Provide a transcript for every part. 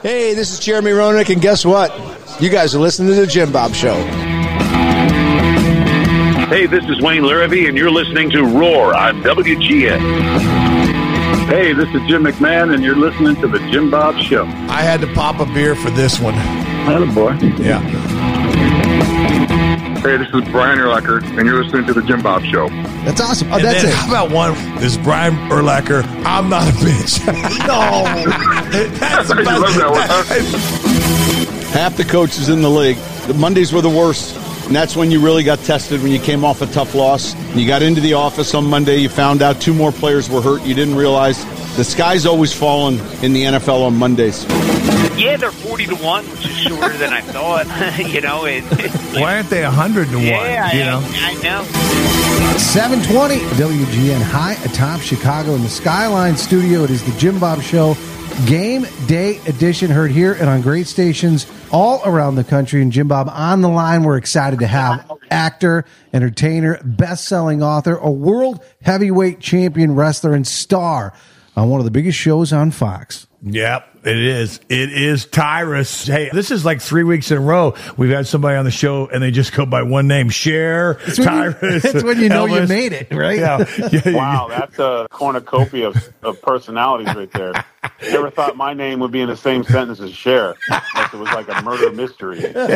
Hey, this is Jeremy Roenick, and guess what? You guys are listening to The Jim Bob Show. Hey, this is Wayne Larrabee, and you're listening to Roar on WGN. Hey, this is Jim McMahon, and you're listening to The Jim Bob Show. I had to pop a beer for this one. Attaboy. Yeah. Hey, this is Brian Urlacher, and you're listening to The Jim Bob Show. That's awesome. Oh, And that's then, it. how about one? This is Brian Urlacher. I'm not a bitch. No. That's I love that one. Half the coaches in the league, the Mondays were the worst. And that's when you really got tested, when you came off a tough loss. You got into the office on Monday. You found out 2 more players were hurt. You didn't realize the sky's always falling in the NFL on Mondays. Yeah, they're 40-1, which is shorter than I thought. Why aren't they 100-1? Yeah, you know? I know. 720 WGN high atop Chicago in the Skyline Studio. It is the Jim Bob Show Game Day Edition, heard here and on great stations all around the country. And Jim Bob on the line. We're excited to have actor, entertainer, best-selling author, a world heavyweight champion wrestler, and star on one of the biggest shows on Fox. Yep, it is. It is Tyrus. Hey, this is like 3 weeks in a row. We've had somebody on the show, and they just go by one name, Cher, Tyrus. That's when you know Elvis. you made it, right? Yeah. Wow, that's a cornucopia of personalities right there. Never thought my name would be in the same sentence as Cher. Unless it was like a murder mystery.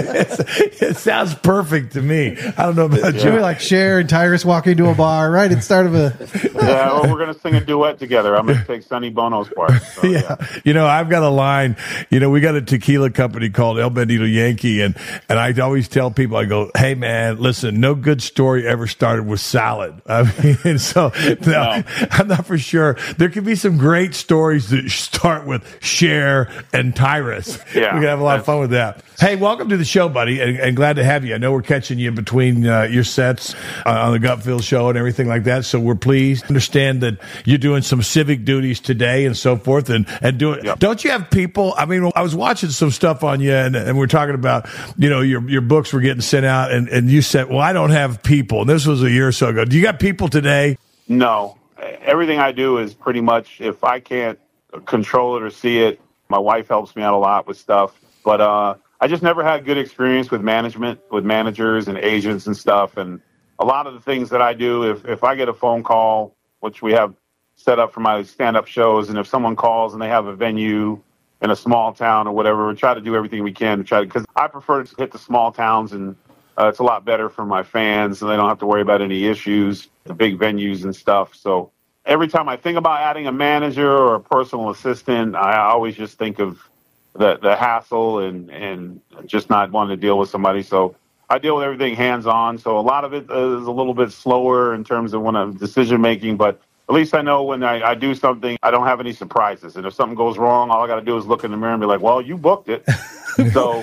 It sounds perfect to me. I don't know about Should you. we like Cher and Tyrus walking into a bar, right? At the start of a... Yeah, well, we're going to sing a duet together. I'm going to take Sonny Bono's part. So, Yeah. You know, I've got a line, we got a tequila company called El Bandito Yankee, and I always tell people, I go, hey man, listen, no good story ever started with salad. I mean, so no, I'm not for sure. There could be some great stories that start with Cher and Tyrus. Yeah. We can have a lot of fun with that. Hey, welcome to the show, buddy, and glad to have you. I know we're catching you between your sets on the Gutfield show and everything like that, so we're pleased. Understand that you're doing some civic duties today and so forth, and do it. Yep. Don't you have people? I mean, I was watching some stuff on you, and we're talking about, your books were getting sent out, and you said, well, I don't have people. And this was a year or so ago. Do you got people today? No. Everything I do is pretty much, if I can't control it or see it, my wife helps me out a lot with stuff. But I just never had good experience with management, with managers and agents and stuff. And a lot of the things that I do, if I get a phone call, which we have set up for my stand-up shows, and if someone calls and they have a venue in a small town or whatever, we try to do everything we can to try to, because I prefer to hit the small towns, and it's a lot better for my fans, and they don't have to worry about any issues, the big venues and stuff. So every time I think about adding a manager or a personal assistant, I always just think of the hassle and just not wanting to deal with somebody. So I deal with everything hands-on. So a lot of it is a little bit slower in terms of when I'm decision-making, but at least I know when I do something, I don't have any surprises. And if something goes wrong, all I got to do is look in the mirror and be like, well, you booked it. So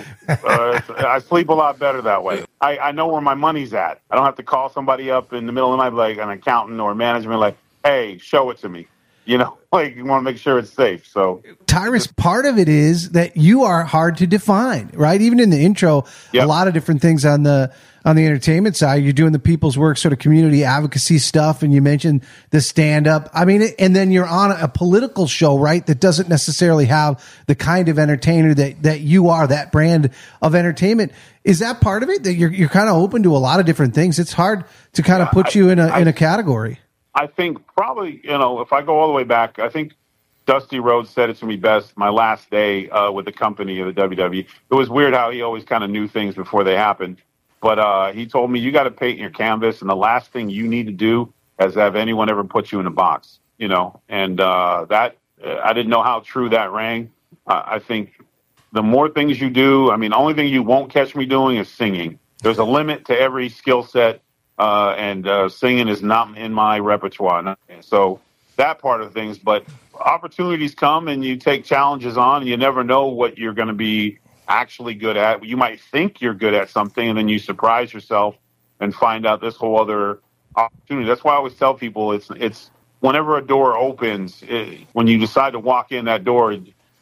I sleep a lot better that way. I know where my money's at. I don't have to call somebody up in the middle of the night, like an accountant or management, like, hey, show it to me. You want to make sure it's safe. So Tyrus, part of it is that you are hard to define, right? Even in the intro, Yep. A lot of different things on the entertainment side. You're doing the people's work, sort of community advocacy stuff, and you mentioned the stand-up. I mean, and then you're on a political show, right, that doesn't necessarily have the kind of entertainer that you are, that brand of entertainment. Is that part of it, that you're kind of open to a lot of different things? It's hard to kind of put you in a category. I think probably, if I go all the way back, I think Dusty Rhodes said it to me best my last day with the company of the WWE. It was weird how he always kind of knew things before they happened. But he told me, you got to paint your canvas, and the last thing you need to do is have anyone ever put you in a box, And that I didn't know how true that rang. I think the more things you do, I mean, the only thing you won't catch me doing is singing. There's a limit to every skill set. And singing is not in my repertoire. So that part of things, but opportunities come and you take challenges on, and you never know what you're going to be actually good at. You might think you're good at something, and then you surprise yourself and find out this whole other opportunity. That's why I always tell people it's whenever a door opens, when you decide to walk in that door,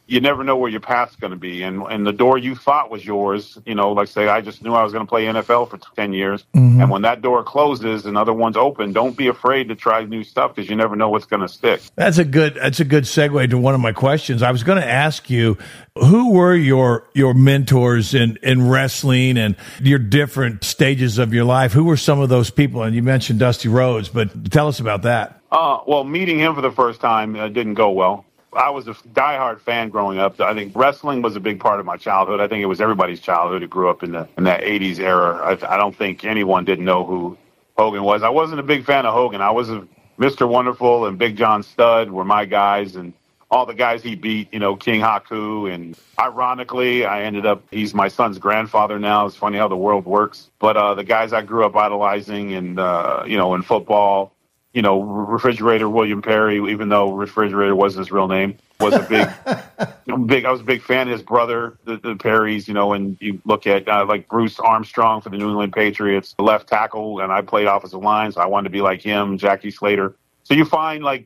you never know where your path's going to be. And the door you thought was yours, like say, I just knew I was going to play NFL for 10 years. Mm-hmm. And when that door closes and other ones open, don't be afraid to try new stuff because you never know what's going to stick. That's a good segue to one of my questions. I was going to ask you, who were your mentors in wrestling and your different stages of your life? Who were some of those people? And you mentioned Dusty Rhodes, but tell us about that. Well, meeting him for the first time didn't go well. I was a diehard fan growing up. I think wrestling was a big part of my childhood. I think it was everybody's childhood who grew up in that 80s era. I don't think anyone didn't know who Hogan was. I wasn't a big fan of Hogan. I was Mr. Wonderful and Big John Studd were my guys, and all the guys he beat, King Haku. And ironically, he's my son's grandfather now. It's funny how the world works. But the guys I grew up idolizing and, in football, Refrigerator William Perry, even though Refrigerator wasn't his real name, was I was a big fan of his brother, the Perrys, and you look at like Bruce Armstrong for the New England Patriots, the left tackle, and I played offensive line, so I wanted to be like him, Jackie Slater. So you find I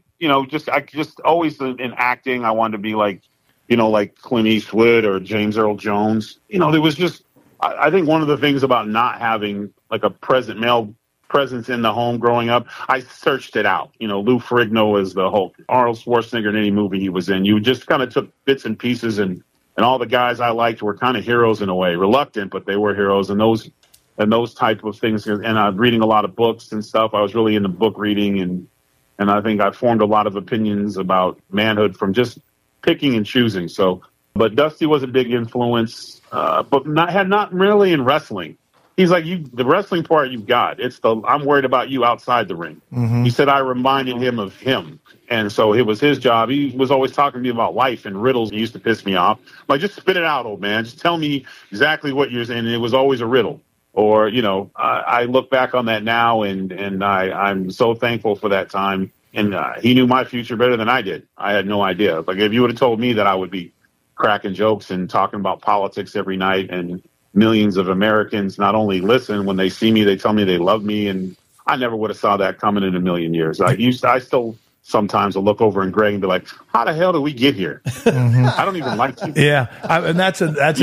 just always in acting, I wanted to be like Clint Eastwood or James Earl Jones. There was just, I think one of the things about not having like a male presence in the home growing up, I searched it out. Lou Ferrigno is the Hulk, Arnold Schwarzenegger in any movie he was in. You just kind of took bits and pieces, and all the guys I liked were kind of heroes in a way, reluctant, but they were heroes, and those type of things. And I'm reading a lot of books and stuff. I was really into book reading, and I think I formed a lot of opinions about manhood from just picking and choosing. So, but Dusty was a big influence, but not really in wrestling. He's like, the wrestling part you've got. I'm worried about you outside the ring. Mm-hmm. He said I reminded him of him. And so it was his job. He was always talking to me about life and riddles. He used to piss me off. Like, just spit it out, old man. Just tell me exactly what you're saying. And it was always a riddle. Or, I look back on that now, and I'm so thankful for that time. And he knew my future better than I did. I had no idea. Like, if you would have told me that I would be cracking jokes and talking about politics every night, and millions of Americans not only listen, when they see me, they tell me they love me. And I never would have saw that coming in a million years. I still sometimes will look over and Greg and be like, how the hell did we get here? Mm-hmm. I don't even like you. Yeah. And that's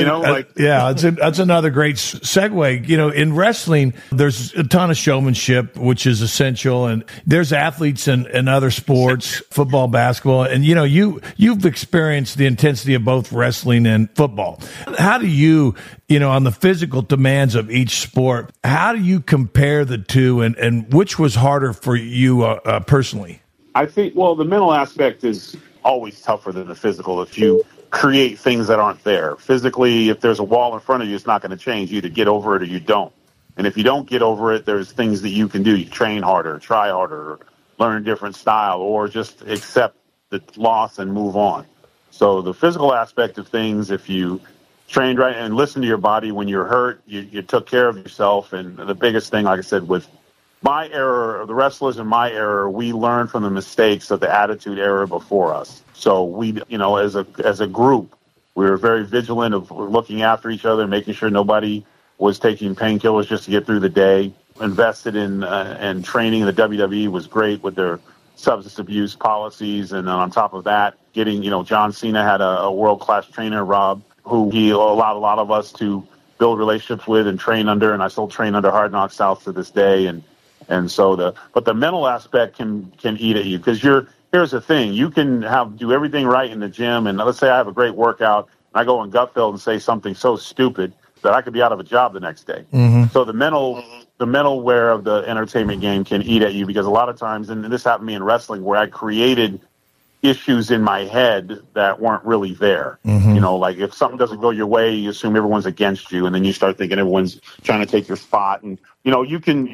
another great segue. In wrestling, there's a ton of showmanship, which is essential. And there's athletes in other sports, football, basketball. And, you've experienced the intensity of both wrestling and football. How do you, on the physical demands of each sport, how do you compare the two, and which was harder for you personally? I think, the mental aspect is always tougher than the physical if you create things that aren't there. Physically, if there's a wall in front of you, it's not going to change. You either get over it or you don't. And if you don't get over it, there's things that you can do. You train harder, try harder, learn a different style, or just accept the loss and move on. So the physical aspect of things, if you trained right and listened to your body when you're hurt, you took care of yourself. And the biggest thing, like I said, with my era, the wrestlers in my era, we learned from the mistakes of the Attitude Era before us. So we, as a group, we were very vigilant of looking after each other, making sure nobody was taking painkillers just to get through the day. Invested in training. The WWE was great with their substance abuse policies, and on top of that, getting John Cena had a world-class trainer, Rob, who he allowed a lot of us to build relationships with and train under, and I still train under Hard Knock South to this day, and so the mental aspect can eat at you, because here's the thing, you can do everything right in the gym, and let's say I have a great workout and I go in Gutfeld and say something so stupid that I could be out of a job the next day. Mm-hmm. So the mental wear of the entertainment game can eat at you, because a lot of times, and this happened to me in wrestling, where I created issues in my head that weren't really there. Mm-hmm. Like if something doesn't go your way, you assume everyone's against you, and then you start thinking everyone's trying to take your spot. And you can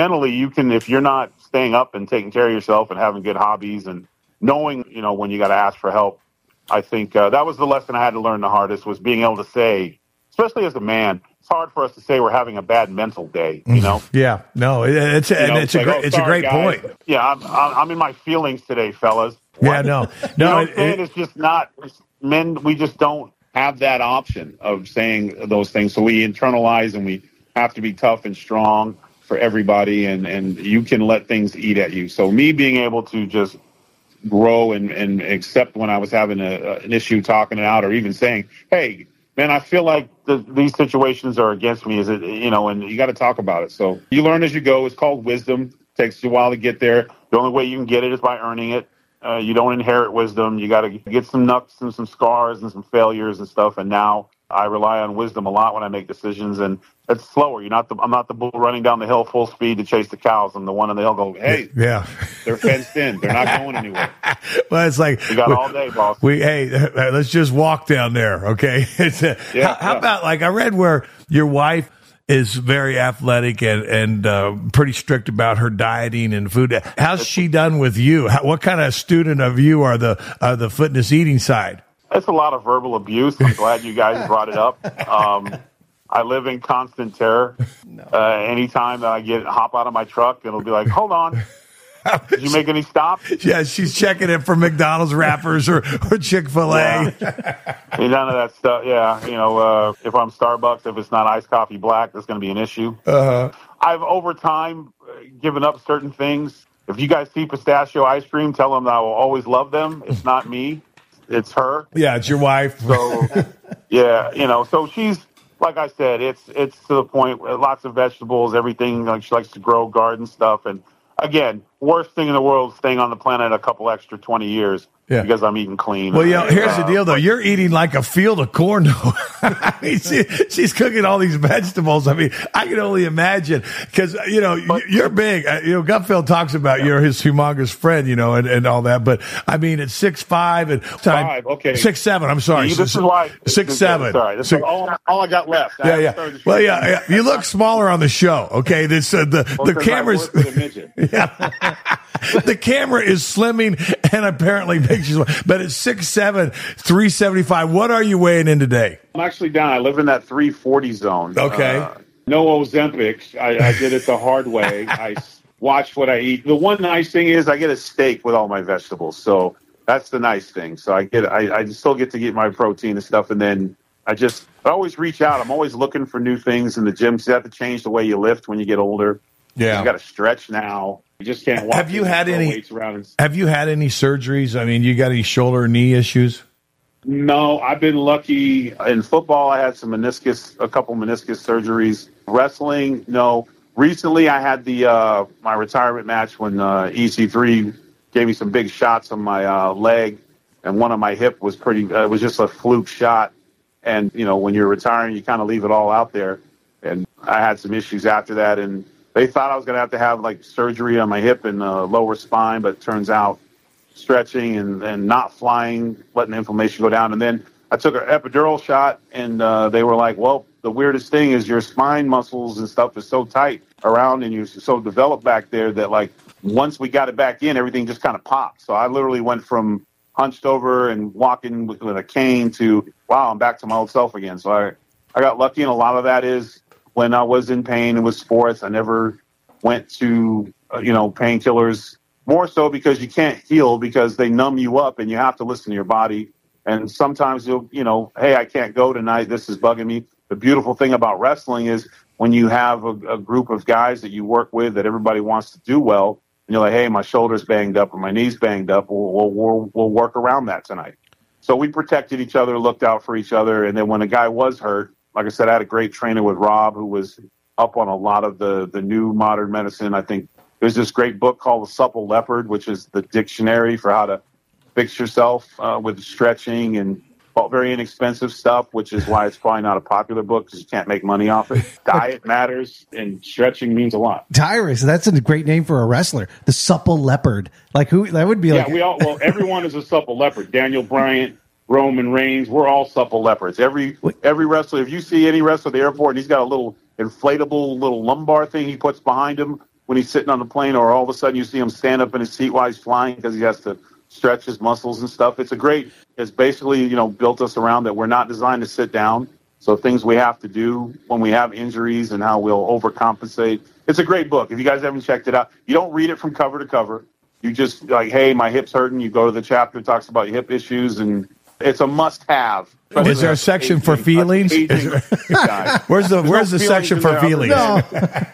if you're not staying up and taking care of yourself and having good hobbies and knowing when you got to ask for help. I think that was the lesson I had to learn the hardest, was being able to say, especially as a man, it's hard for us to say we're having a bad mental day. Yeah, no, it's a great point. Yeah, I'm in my feelings today, fellas. Yeah, no. It's just not men. We just don't have that option of saying those things. So we internalize, and we have to be tough and strong for everybody. And you can let things eat at you. So me being able to just grow and accept when I was having an issue talking it out, or even saying, hey, man, I feel like these situations are against me. Is it, and you got to talk about it. So you learn as you go. It's called wisdom. It takes you a while to get there. The only way you can get it is by earning it. You don't inherit wisdom. You got to get some knucks and some scars and some failures and stuff. And now I rely on wisdom a lot when I make decisions, and it's slower. I'm not the bull running down the hill full speed to chase the cows. I'm the one on the hill go, hey, yeah, they're fenced in. They're not going anywhere. Well, it's like we got all day, boss. Let's just walk down there, okay? How about, like, I read where your wife is very athletic and pretty strict about her dieting and food. How's she done with you? What kind of student of you are the fitness eating side? It's a lot of verbal abuse. I'm glad you guys brought it up. I live in constant terror. Anytime that I hop out of my truck, it'll be like, hold on. Did you make any stops? Yeah, she's checking it for McDonald's wrappers or Chick-fil-A. Yeah. None of that stuff. Yeah, if I'm Starbucks, if it's not iced coffee black, that's going to be an issue. Uh-huh. I've, over time, given up certain things. If you guys see pistachio ice cream, tell them that I will always love them. It's not me. It's her. Yeah, it's your wife. So, yeah, so she's, like I said, it's to the point where lots of vegetables, everything. Like, she likes to grow garden stuff. And again, worst thing in the world is staying on the planet a couple extra 20 years because I'm eating clean. Well, here's the deal, though. You're eating like a field of corn, though. I mean, she's cooking all these vegetables. I mean, I can only imagine because, you're big. Gutfeld talks about you're his humongous friend, and all that. But, I mean, at 6'5" and 6'7", I'm sorry. See, this is why 6'7". Sorry, this is all I got left. Yeah. Well, yeah. You look smaller on the show, okay? The camera's... The camera is slimming and apparently makes you, but it's 6'7", 375. What are you weighing in today? I'm actually down. I live in that 340 zone. Okay. No Ozempic. I did it the hard way. I watch what I eat. The one nice thing is I get a steak with all my vegetables. So that's the nice thing. So I still get to get my protein and stuff. And then I always reach out. I'm always looking for new things in the gym. So you have to change the way you lift when you get older. Yeah. You got to stretch now. You just can't walk. Have you had any surgeries? I mean, you got any shoulder or knee issues? No, I've been lucky. In football, I had a couple meniscus surgeries. Wrestling, no. Recently, I had my retirement match when EC3 gave me some big shots on my leg, and one of my hip was it was just a fluke shot. And, when you're retiring, you kind of leave it all out there. And I had some issues after that, and they thought I was going to have like surgery on my hip and lower spine, but it turns out stretching and not flying, letting the inflammation go down. And then I took an epidural shot, and they were like, well, the weirdest thing is your spine muscles and stuff is so tight around and you're so developed back there that, like, once we got it back in, everything just kind of popped. So I literally went from hunched over and walking with a cane to, wow, I'm back to my old self again. So I got lucky, and a lot of that is when I was in pain and with sports, I never went to, painkillers, more so because you can't heal because they numb you up and you have to listen to your body. And sometimes hey, I can't go tonight. This is bugging me. The beautiful thing about wrestling is when you have a group of guys that you work with that everybody wants to do well, and you're like, hey, my shoulder's banged up or my knee's banged up, we'll work around that tonight. So we protected each other, looked out for each other. And then when a guy was hurt, like I said, I had a great trainer with Rob who was up on a lot of the new modern medicine. I think there's this great book called The Supple Leopard, which is the dictionary for how to fix yourself with stretching and very inexpensive stuff, which is why it's probably not a popular book because you can't make money off it. Diet matters, and stretching means a lot. Tyrus, that's a great name for a wrestler. The Supple Leopard. Like who? That would be like. Yeah, everyone is a supple leopard. Daniel Bryant, Roman Reigns, we're all supple leopards. Every wrestler, if you see any wrestler at the airport and he's got a little inflatable little lumbar thing he puts behind him when he's sitting on the plane, or all of a sudden you see him stand up in his seat while he's flying because he has to stretch his muscles and stuff. It's basically, built us around that we're not designed to sit down. So things we have to do when we have injuries and how we'll overcompensate. It's a great book. If you guys haven't checked it out, you don't read it from cover to cover. You just like, hey, my hip's hurting. You go to the chapter that talks about your hip issues, and it's a must-have. Is there a section for feelings? Where's the section for feelings? No.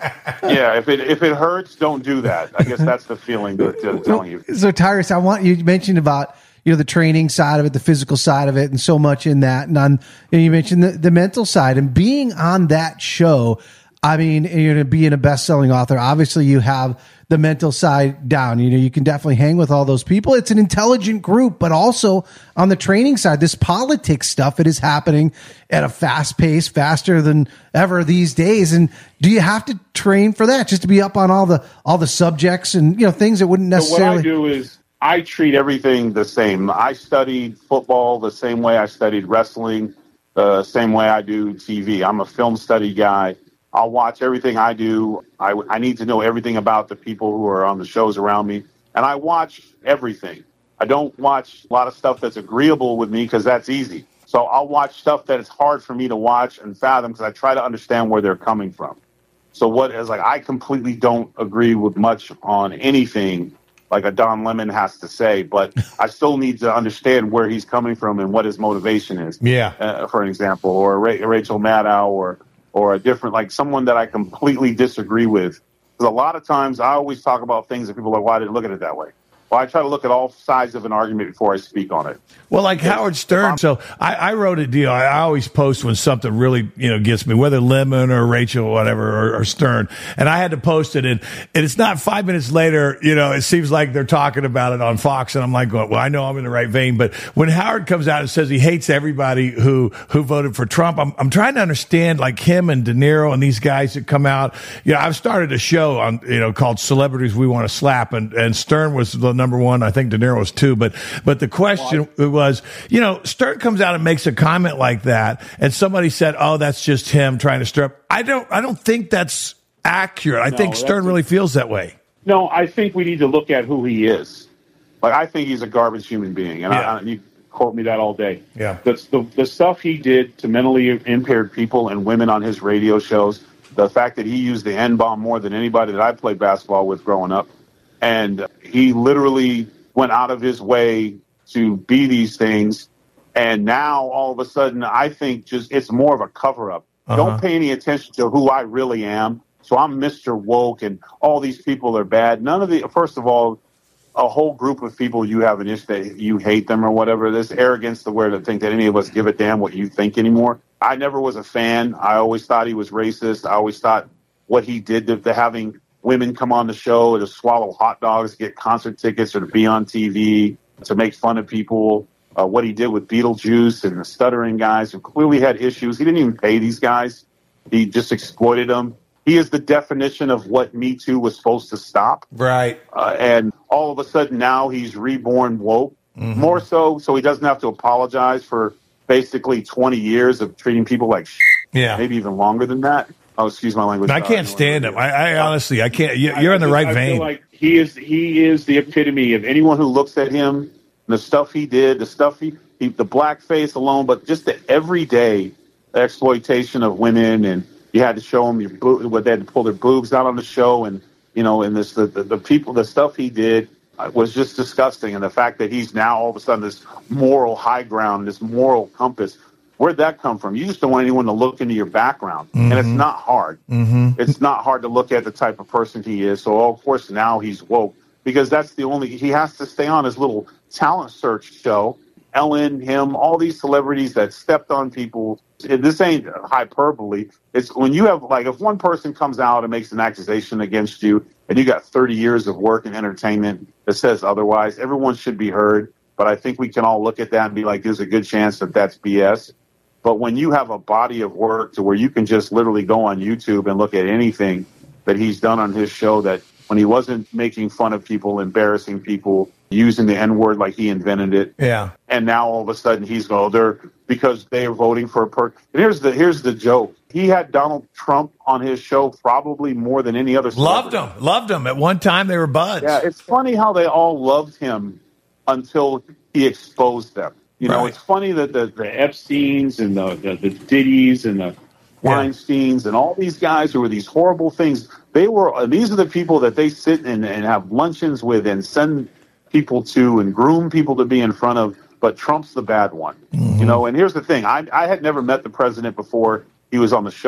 Yeah, if it hurts, don't do that. I guess that's the feeling that I'm telling you. So Tyrus, you mentioned about the training side of it, the physical side of it, and so much in that. And you mentioned the mental side and being on that show. I mean, being a best-selling author, obviously you have the mental side down. You can definitely hang with all those people. It's an intelligent group, but also on the training side, this politics stuff, it is happening at a fast pace, faster than ever these days. And do you have to train for that just to be up on all the subjects and, things that wouldn't necessarily... So what I do is I treat everything the same. I studied football the same way I studied wrestling, the same way I do TV. I'm a film study guy. I'll watch everything I do. I need to know everything about the people who are on the shows around me. And I watch everything. I don't watch a lot of stuff that's agreeable with me because that's easy. So I'll watch stuff that it's hard for me to watch and fathom because I try to understand where they're coming from. So I completely don't agree with much on anything like a Don Lemon has to say, but I still need to understand where he's coming from and what his motivation is. Yeah. For an example, or Rachel Maddow or a different, like someone that I completely disagree with. Because a lot of times I always talk about things that people are like, well, I didn't look at it that way. Well, I try to look at all sides of an argument before I speak on it. Well, like Howard Stern. So I wrote a deal. I always post when something really, gets me, whether Lemon or Rachel or whatever, or Stern. And I had to post it. And it's not 5 minutes later, it seems like they're talking about it on Fox. And I'm like, well, I know I'm in the right vein. But when Howard comes out and says he hates everybody who voted for Trump, I'm trying to understand, like him and De Niro and these guys that come out. I've started a show on, called Celebrities We Want to Slap. And Stern was the number one. I think De Niro was two. But the question was, Stern comes out and makes a comment like that, and somebody said, "Oh, that's just him trying to stir up." I don't think that's accurate. I think Stern really feels that way. No, I think we need to look at who he is. Like, I think he's a garbage human being, and you quote me that all day. Yeah, the stuff he did to mentally impaired people and women on his radio shows, the fact that he used the N-bomb more than anybody that I played basketball with growing up, and he literally went out of his way to be these things. And now all of a sudden, I think it's more of a cover up. Don't pay any attention to who I really am. So I'm Mr. Woke and all these people are bad. First of all, a whole group of people you have an issue that you hate them or whatever. There's arrogance to where to think that any of us give a damn what you think anymore. I never was a fan. I always thought he was racist. I always thought what he did to having women come on the show to swallow hot dogs, to get concert tickets, or to be on TV, to make fun of people. What he did with Beetlejuice and the stuttering guys who clearly had issues. He didn't even pay these guys. He just exploited them. He is the definition of what Me Too was supposed to stop. Right. And all of a sudden now he's reborn woke. More so he doesn't have to apologize for basically 20 years of treating people like shit. Yeah. Maybe even longer than that. Oh, excuse my language. I can't stand him. I honestly, I can't. You're in the right vein. I feel like he is the epitome of anyone who looks at him, the stuff he did, the stuff the blackface alone, but just the everyday exploitation of women, and you had to show them they had to pull their boobs out on the show, and and the people, the stuff he did was just disgusting, and the fact that he's now all of a sudden this moral high ground, this moral compass. Where'd that come from? You just don't want anyone to look into your background. And it's not hard. It's not hard to look at the type of person he is. So, of course, now he's woke because he has to stay on his little talent search show. Ellen, him, all these celebrities that stepped on people. This ain't hyperbole. It's when you have, like, if one person comes out and makes an accusation against you and you got 30 years of work in entertainment that says otherwise, everyone should be heard. But I think we can all look at that and be like, there's a good chance that that's BS. But when you have a body of work to where you can just literally go on YouTube and look at anything that he's done on his show, that when he wasn't making fun of people, embarrassing people, using the N-word like he invented it. Yeah. And now all of a sudden he's because they are voting for a person. And here's the joke. He had Donald Trump on his show probably more than any other celebrity. Loved him. At one time they were buds. Yeah, it's funny how they all loved him until he exposed them. It's funny that the Epsteins and the Diddies and the Weinsteins and all these guys who were these horrible things, these are the people that they sit and have luncheons with and send people to and groom people to be in front of, but Trump's the bad one. And here's the thing. I had never met the president before he was on the show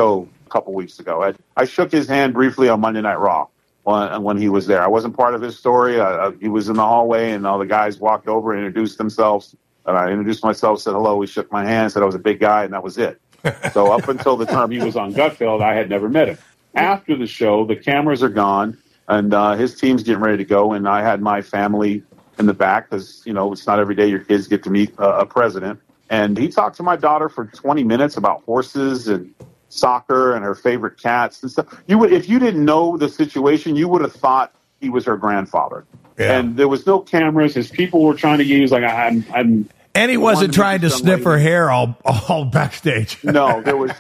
a couple weeks ago. I shook his hand briefly on Monday Night Raw when he was there. I wasn't part of his story. He was in the hallway, and all the guys walked over and introduced themselves. And I introduced myself, said hello. We shook my hand, said I was a big guy, and that was it. So up until the time he was on Gutfeld, I had never met him. After the show, the cameras are gone, and his team's getting ready to go, and I had my family in the back because, it's not every day your kids get to meet a president. And he talked to my daughter for 20 minutes about horses and soccer and her favorite cats and stuff. If you didn't know the situation, you would have thought he was her grandfather. Yeah. And there was no cameras. His people were trying to use, like, I'm and he wasn't trying to sniff her hair all backstage. No, there was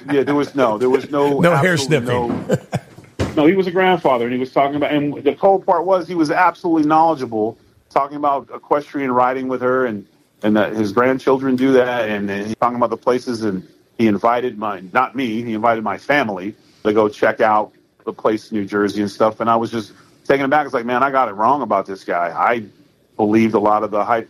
no hair sniffing. No, he was a grandfather, and he was talking about, and the cool part was he was absolutely knowledgeable, talking about equestrian riding with her, and that his grandchildren do that, and he's talking about the places, and he invited he invited my family to go check out the place in New Jersey and stuff, and I was just taken aback. It's like, man, I got it wrong about this guy. I believed a lot of the hype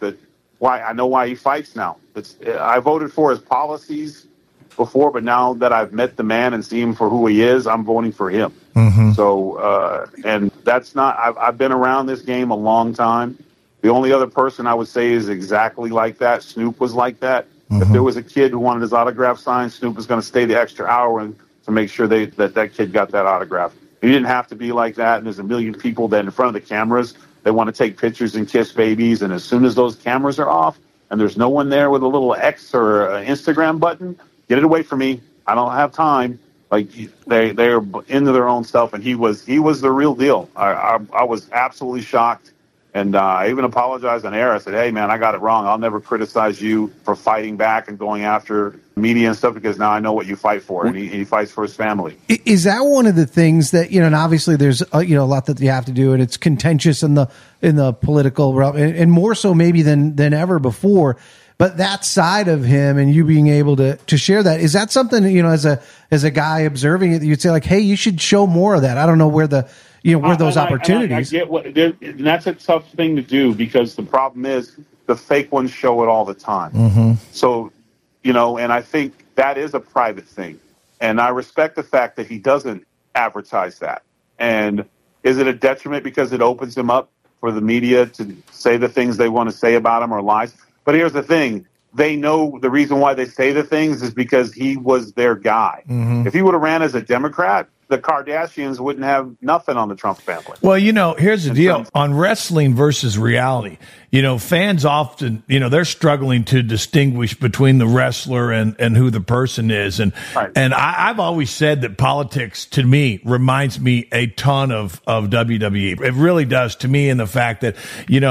I know why he fights now. I voted for his policies before, but now that I've met the man and see him for who he is, I'm voting for him. Mm-hmm. So, and that's not, I've been around this game a long time. The only other person I would say is exactly like that. Snoop was like that. Mm-hmm. If there was a kid who wanted his autograph signed, Snoop was going to stay the extra hour to make sure that kid got that autograph. He didn't have to be like that. And there's a million people that in front of the cameras, they want to take pictures and kiss babies. And as soon as those cameras are off and there's no one there with a little X or an Instagram button, get it away from me. I don't have time. Like, they're into their own stuff. And he was the real deal. I was absolutely shocked. And I even apologized on air. I said, hey, man, I got it wrong. I'll never criticize you for fighting back and going after media and stuff, because now I know what you fight for. And he fights for his family. Is that one of the things that, and obviously there's, a lot that you have to do, and it's contentious in the political realm, and more so maybe than ever before. But that side of him and you being able to share that, is that something, as a guy observing it, that you'd say, like, hey, you should show more of that? I don't know where those opportunities. I get and that's a tough thing to do, because the problem is the fake ones show it all the time. Mm-hmm. So, and I think that is a private thing. And I respect the fact that he doesn't advertise that. And is it a detriment because it opens him up for the media to say the things they want to say about him or lies? But here's the thing. They know the reason why they say the things is because he was their guy. Mm-hmm. If he would have ran as a Democrat, the Kardashians wouldn't have nothing on the Trump family. Well, here's the deal. On wrestling versus reality, fans often, they're struggling to distinguish between the wrestler and who the person is. And right. and I've always said that politics, to me, reminds me a ton of WWE. It really does, to me, in the fact that,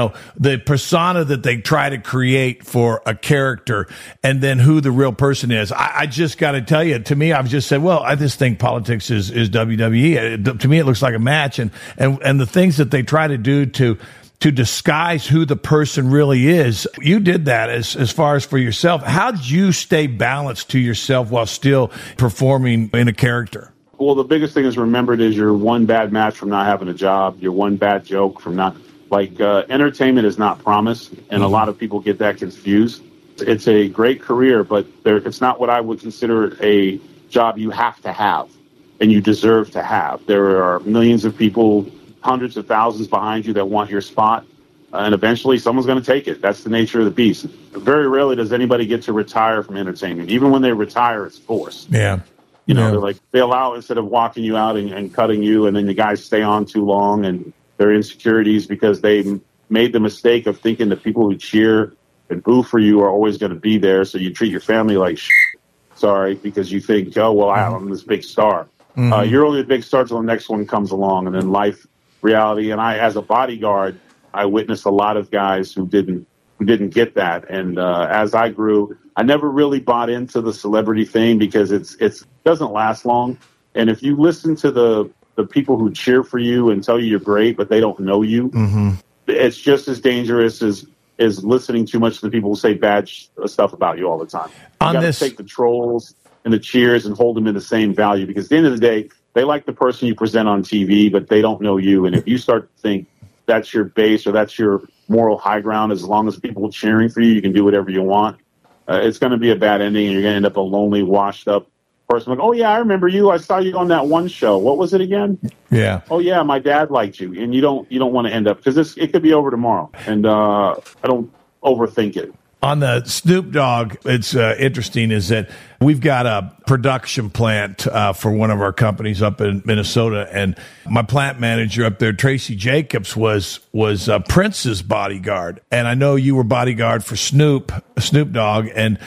the persona that they try to create for a character and then who the real person is. I just got to tell you, to me, I've just said, well, I just think politics is WWE. To me, it looks like a match, and the things that they try to do to disguise who the person really is. You did that as far as for yourself. How did you stay balanced to yourself while still performing in a character? Well, the biggest thing is remembered is your one bad match from not having a job, your one bad joke from not, entertainment is not promised, and a lot of people get that confused. It's a great career, but it's not what I would consider a job you have to have and you deserve to have. There are millions of people, hundreds of thousands behind you that want your spot, and eventually someone's going to take it. That's the nature of the beast. Very rarely does anybody get to retire from entertainment. Even when they retire, it's forced. Yeah. They allow, instead of walking you out and cutting you, and then the guys stay on too long, and their insecurities because they made the mistake of thinking the people who cheer and boo for you are always going to be there. So you treat your family like sorry, because you think, oh, well, I'm this big star. Mm-hmm. You're only a big star till the next one comes along, and then reality. And I, as a bodyguard, I witnessed a lot of guys who didn't get that. And as I grew, I never really bought into the celebrity thing because it doesn't last long. And if you listen to the people who cheer for you and tell you you're great, but they don't know you, mm-hmm. it's just as dangerous as listening too much to the people who say bad stuff about you all the time. You got to take the trolls and the cheers and hold them in the same value, because at the end of the day, they like the person you present on TV, but they don't know you. And if you start to think that's your base or that's your moral high ground, as long as people are cheering for you, you can do whatever you want, it's going to be a bad ending, and you're going to end up a lonely, washed up person like, oh yeah, I remember you. I saw you on that one show. What was it again? Yeah. Oh yeah, my dad liked you, and you don't want to end up because it could be over tomorrow, and I don't overthink it. On the Snoop Dogg, it's interesting is that we've got a production plant for one of our companies up in Minnesota, and my plant manager up there, Tracy Jacobs, was Prince's bodyguard, and I know you were bodyguard for Snoop Dogg, and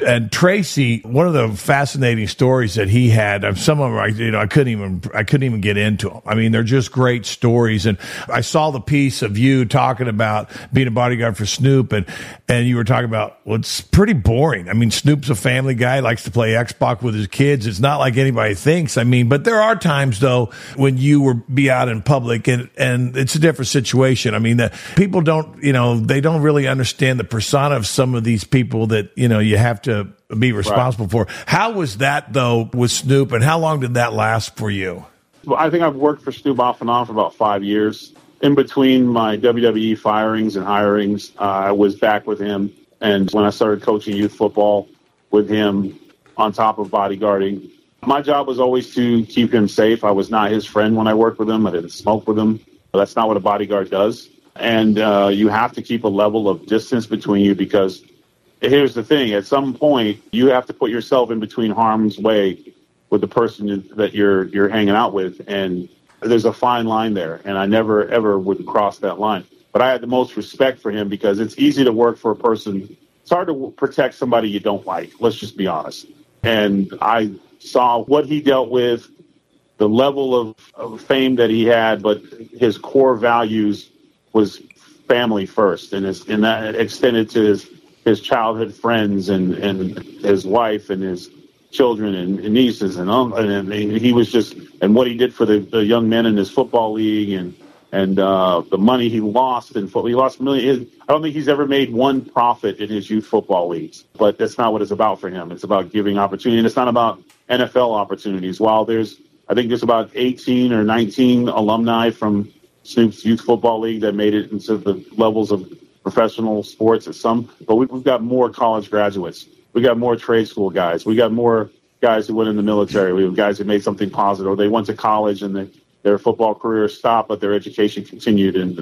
Tracy, one of the fascinating stories that he had, some of them, I couldn't even get into them. I mean, they're just great stories. And I saw the piece of you talking about being a bodyguard for Snoop, and you were talking about, well, it's pretty boring. I mean, Snoop's a family guy, likes to play Xbox with his kids. It's not like anybody thinks. I mean, but there are times though when you will be out in public, and it's a different situation. I mean, that people don't, they don't really understand the persona of some of these people that, you have to be responsible for. How was that though with Snoop, and how long did that last for you? Well, I think I've worked for Snoop off and on for about 5 years. In between my WWE firings and hirings, I was back with him. And when I started coaching youth football with him on top of bodyguarding, my job was always to keep him safe. I was not his friend when I worked with him. I didn't smoke with him. That's not what a bodyguard does. And you have to keep a level of distance between you, because here's the thing. At some point, you have to put yourself in between harm's way with the person that you're hanging out with. And there's a fine line there. And I never, ever would cross that line. But I had the most respect for him, because it's easy to work for a person. It's hard to protect somebody you don't like. Let's just be honest. And I saw what he dealt with, the level of fame that he had, but his core values was family first. And that extended to his childhood friends and his wife and his children and nieces and he was just, and what he did for the young men in his football league and the money he lost in football. He lost $1 million. I don't think he's ever made one profit in his youth football leagues, but that's not what it's about for him. It's about giving opportunity, and it's not about NFL opportunities. While I think there's about 18 or 19 alumni from Snoop's youth football league that made it into the levels of professional sports at some, but we've got more college graduates. We got more trade school guys. We got more guys who went in the military. We have guys who made something positive, or they went to college and their football career stopped, but their education continued. And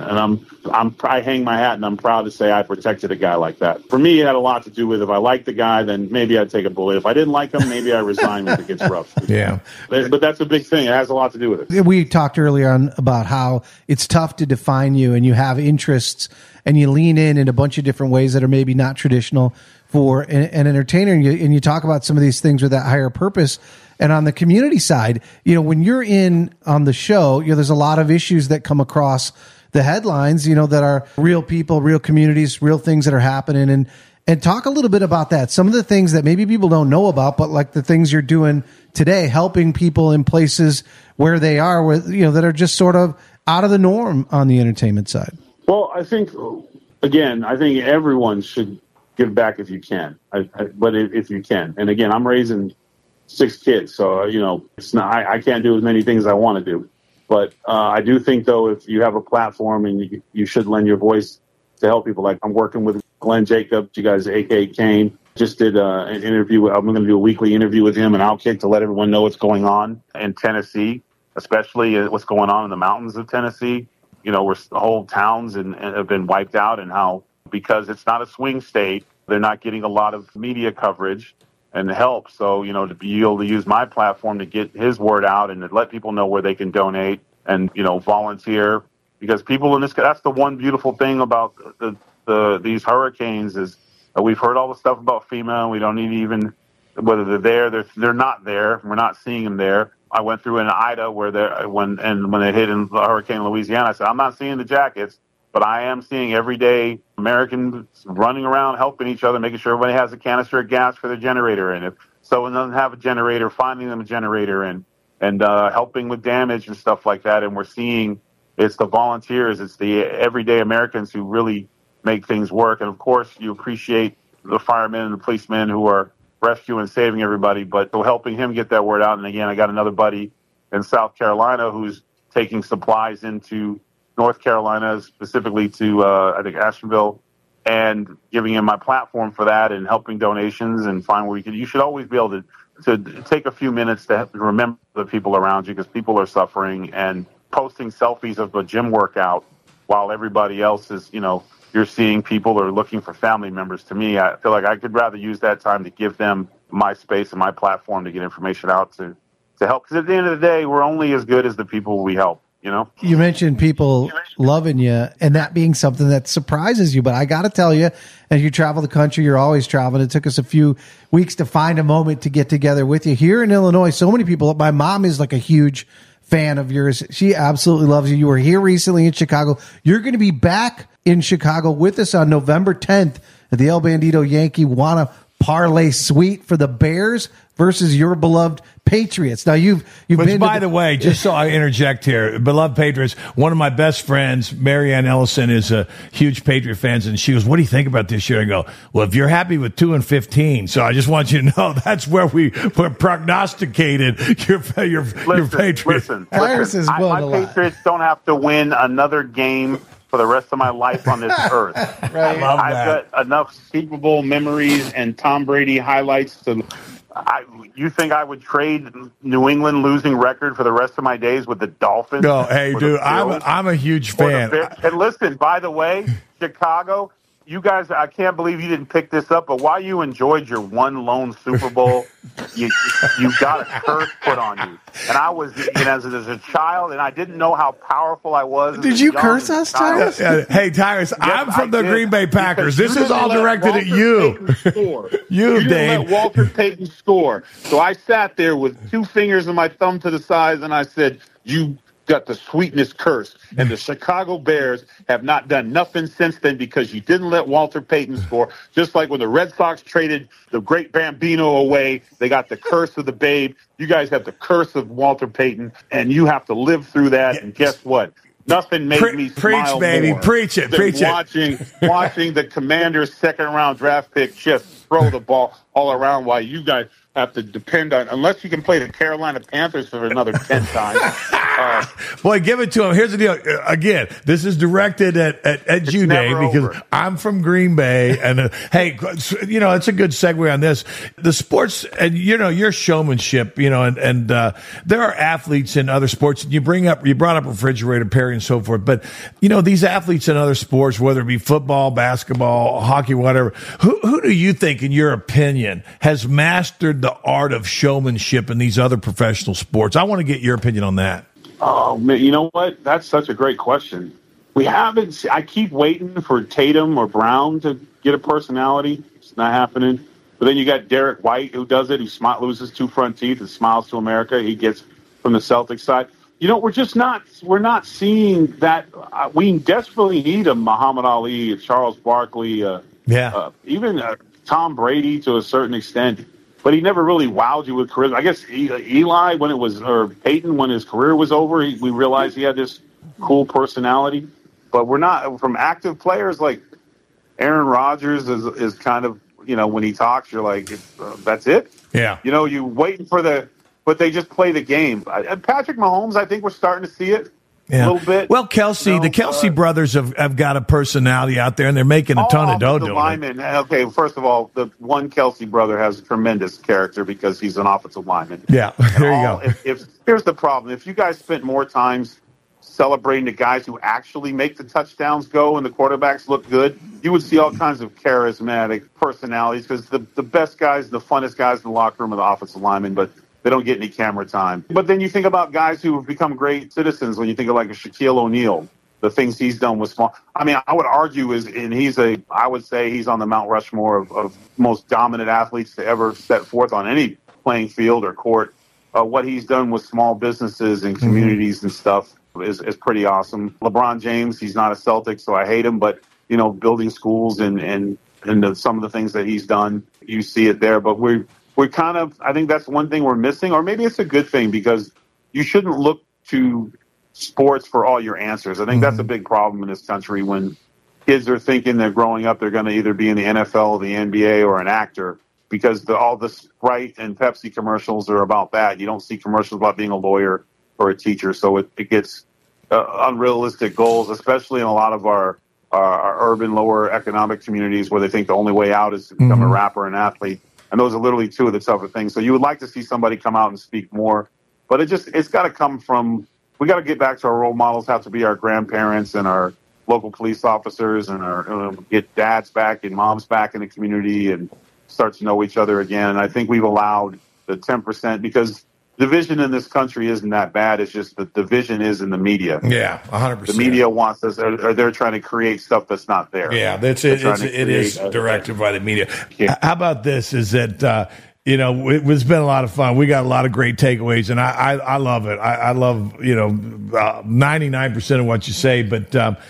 I hang my hat, and I'm proud to say I protected a guy like that. For me, it had a lot to do with, if I liked the guy, then maybe I'd take a bullet. If I didn't like him, maybe I resign when it gets rough. Yeah. But that's a big thing. It has a lot to do with it. We talked earlier on about how it's tough to define you, and you have interests, and you lean in a bunch of different ways that are maybe not traditional for an entertainer. And you talk about some of these things with that higher purpose. And on the community side, when you're in on the show, there's a lot of issues that come across the headlines, that are real people, real communities, real things that are happening. And talk a little bit about that. Some of the things that maybe people don't know about, but like the things you're doing today, helping people in places where they are, where, that are just sort of out of the norm on the entertainment side. Well, I think everyone should give back if you can, but if you can. And again, I'm raising 6 kids, so it's not. I can't do as many things as I want to do, but I do think though, if you have a platform, and you should lend your voice to help people. Like I'm working with Glenn Jacobs, you guys, aka Kane. Just did an interview. I'm going to do a weekly interview with him and Outkick to let everyone know what's going on in Tennessee, especially what's going on in the mountains of Tennessee. Where whole towns and have been wiped out, and how, because it's not a swing state, they're not getting a lot of media coverage and help. So, to be able to use my platform to get his word out and to let people know where they can donate and, volunteer, because people in this, that's the one beautiful thing about these hurricanes is that we've heard all the stuff about FEMA, and we don't need even, whether they're not there. We're not seeing them there. I went through in Ida when they hit in the hurricane Louisiana, I said, I'm not seeing the jackets, but I am seeing everyday Americans running around, helping each other, making sure everybody has a canister of gas for their generator. And if someone doesn't have a generator, finding them a generator and helping with damage and stuff like that. And we're seeing it's the volunteers, it's the everyday Americans who really make things work. And of course, you appreciate the firemen and the policemen who are rescuing and saving everybody, but helping him get that word out. And again, I got another buddy in South Carolina who's taking supplies into North Carolina, specifically to, I think, Asheville, and giving him my platform for that and helping donations and find where you should always be able to to take a few minutes to remember the people around you, because people are suffering, and posting selfies of a gym workout while everybody else is, you're seeing people are looking for family members. To me, I feel like I could rather use that time to give them my space and my platform to get information out to help. Because at the end of the day, we're only as good as the people we help. You mentioned people loving you and that being something that surprises you. But I got to tell you, as you travel the country, you're always traveling. It took us a few weeks to find a moment to get together with you here in Illinois. So many people, my mom is like a huge fan of yours. She absolutely loves you. You were here recently in Chicago. You're going to be back in Chicago with us on November 10th at the El Bandito Yankee Wanna Parlay Suite for the Bears versus your beloved Patriots. Now you've been. By the way, just so I interject here, beloved Patriots. One of my best friends, Marianne Ellison, is a huge Patriot fan, and she goes, "What do you think about this year?" I go, "Well, if you're happy with 2-15, so I just want you to know that's where we prognosticated your Patriots." Listen, my Patriots don't have to win another game for the rest of my life on this earth. Right. I've got enough Super Bowl memories and Tom Brady highlights to. You think I would trade New England losing record for the rest of my days with the Dolphins? No, hey, dude, I'm a huge fan. And listen, by the way, Chicago, you guys, I can't believe you didn't pick this up, but while you enjoyed your one lone Super Bowl, you got a curse put on you. And I was, as a child, and I didn't know how powerful I was. Did you curse us, Tyrus? Hey, Tyrus, yes, I'm from the Green Bay Packers. This is all directed at you. You didn't let Walter Payton score. So I sat there with two fingers and my thumb to the sides, and I said, "You got the sweetness curse." And the Chicago Bears have not done nothing since then because you didn't let Walter Payton score. Just like when the Red Sox traded the great Bambino away, they got the curse of the Babe. You guys have the curse of Walter Payton, and you have to live through that. And guess what? Nothing made me smile baby. more Preach it. Watching the Commanders' second-round draft pick just throw the ball all around while you guys have to depend on, unless you can play the Carolina Panthers for another 10 times. Boy, give it to him. Here's the deal. Again, this is directed at you, Dave, because I'm from Green Bay. And hey, it's a good segue on this. The sports and, your showmanship, and there are athletes in other sports. And you brought up refrigerator Perry and so forth. But, these athletes in other sports, whether it be football, basketball, hockey, whatever, who do you think, in your opinion, has mastered the art of showmanship in these other professional sports? I want to get your opinion on that. Oh, man, you know what? That's such a great question. I keep waiting for Tatum or Brown to get a personality. It's not happening. But then you got Derek White, who does it. He loses 2 front teeth and smiles to America. He gets from the Celtics side. We're not seeing that. We desperately need a Muhammad Ali, a Charles Barkley, even Tom Brady to a certain extent. But he never really wowed you with charisma. I guess Eli, or Peyton, when his career was over, we realized he had this cool personality. But we're not, from active players like Aaron Rodgers is kind of, when he talks, you're like, that's it? Yeah. You waiting for but they just play the game. Patrick Mahomes, I think we're starting to see it. Yeah. A little bit. Well, the Kelsey brothers have got a personality out there, and they're making a ton of dough doing it. Okay, first of all, the one Kelsey brother has a tremendous character because he's an offensive lineman. Yeah, there you go. Here's the problem. If you guys spent more time celebrating the guys who actually make the touchdowns go and the quarterbacks look good, you would see all kinds of charismatic personalities, because the best guys, the funnest guys in the locker room are the offensive linemen, but they don't get any camera time. But then you think about guys who have become great citizens. When you think of like a Shaquille O'Neal, the things he's done with small. I mean, I would argue I would say he's on the Mount Rushmore of most dominant athletes to ever set forth on any playing field or court. What he's done with small businesses and communities and stuff is pretty awesome. LeBron James, he's not a Celtic, so I hate him, but building schools and some of the things that he's done, you see it there. But we're kind of, I think that's one thing we're missing, or maybe it's a good thing, because you shouldn't look to sports for all your answers. I think that's a big problem in this country when kids are thinking they're growing up, they're going to either be in the NFL, the NBA, or an actor, because all the Sprite and Pepsi commercials are about that. You don't see commercials about being a lawyer or a teacher, so it gets unrealistic goals, especially in a lot of our urban, lower economic communities where they think the only way out is to become a rapper and athlete. And those are literally two of the tougher things. So you would like to see somebody come out and speak more. But it's got to come from, we got to get back to our role models, have to be our grandparents and our local police officers, and get dads back and moms back in the community and start to know each other again. And I think we've allowed the 10%, because division in this country isn't that bad. It's just the division is in the media. Yeah, 100%. The media wants us, or they're trying to create stuff that's not there. Yeah, that's it. It is directed by the media. Yeah. How about this? Is that it's been a lot of fun. We got a lot of great takeaways, and I love it. I love 99% of what you say. But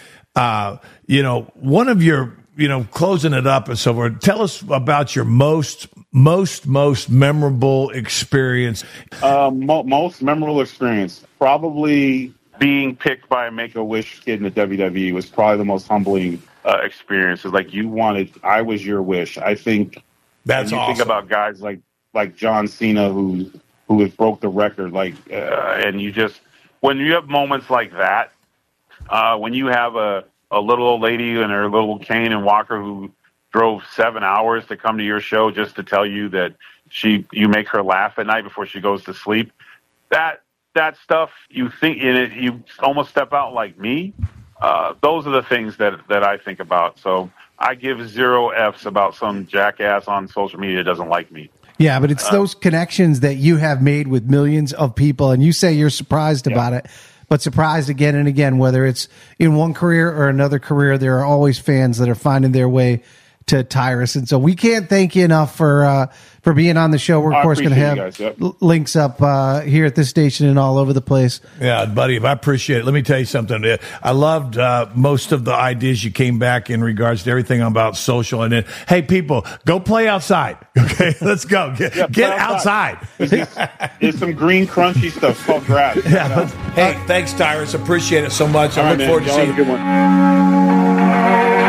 one of your closing it up and so forth. Tell us about your most memorable experience. Most memorable experience, probably being picked by a Make-A-Wish kid in the WWE was probably the most humbling experience. It's like I was your wish. I think that's awesome. Awesome. Think about guys like John Cena who has broke the record. And when you have moments like that, when you have a little old lady and her little cane and walker who drove 7 hours to come to your show just to tell you that you make her laugh at night before she goes to sleep. That stuff, you think in it, you almost step out like me. Those are the things that I think about. So I give 0 Fs about some jackass on social media that doesn't like me. Yeah, but it's those connections that you have made with millions of people, and you say you're surprised about it, but surprised again and again, whether it's in one career or another career, there are always fans that are finding their way to Tyrus. And so we can't thank you enough for being on the show. We're, of course, going to have links up here at this station and all over the place. Yeah, buddy, I appreciate it. Let me tell you something. I loved most of the ideas you came back in regards to everything about social. And then, hey, people, go play outside. Okay, let's go. Get outside. There's some green, crunchy stuff called grass. Hey, thanks, Tyrus. Appreciate it so much. I look forward to seeing you. Good one.